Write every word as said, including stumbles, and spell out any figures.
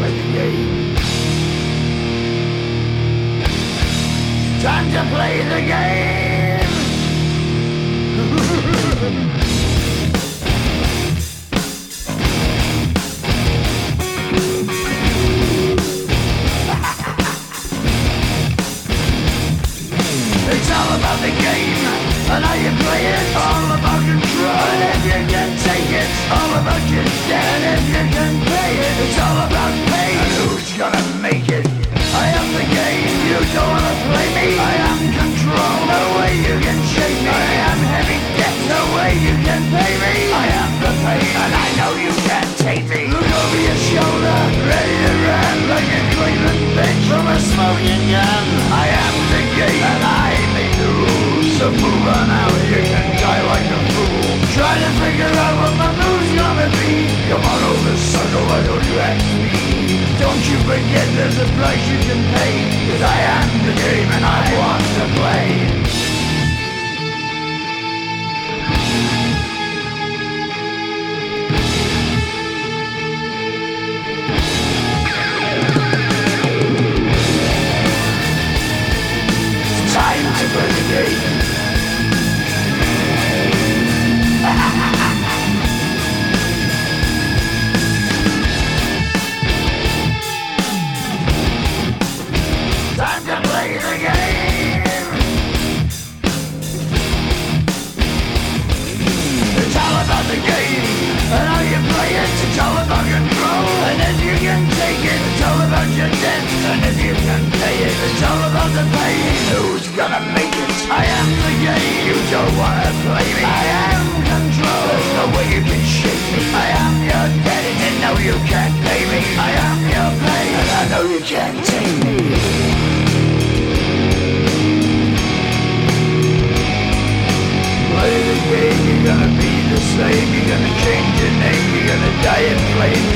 play the game. Time to play the game. It's all about the game and how you play it. All about control, and if you can take it, all about your debt. And if you can pay it, it's all about pain. And who's gonna make it? I am the game, you don't wanna play me. I am control, no way you can shake me. I am heavy debt, no way you can pay me. I am the pain, and I know you can't take me. Look over your shoulder, ready to run like a Cleveland bitch from a smoking gun. I am the game, and I make the rules. So move on out, you can die like a fool. Try to figure out what my move's gonna be. Come on over, sucker, why don't you ask me? Don't you forget there's a price you can pay. Cause I am the game and I want to play. It's time to play the game. Time to play the game. It's all about the game and how you play it. It's all about control, and if you can take it, it's all about your debt. And if you can pay it, it's all about the pain. Who's gonna make it? I am the game. You don't wanna play me. I am control. There's no way you can shake me. I am your debt, and no you can't pay me. I am your pain, and I know you can't take me. Play the game, you're gonna be the slave. You're gonna change your name, you're gonna die in flames.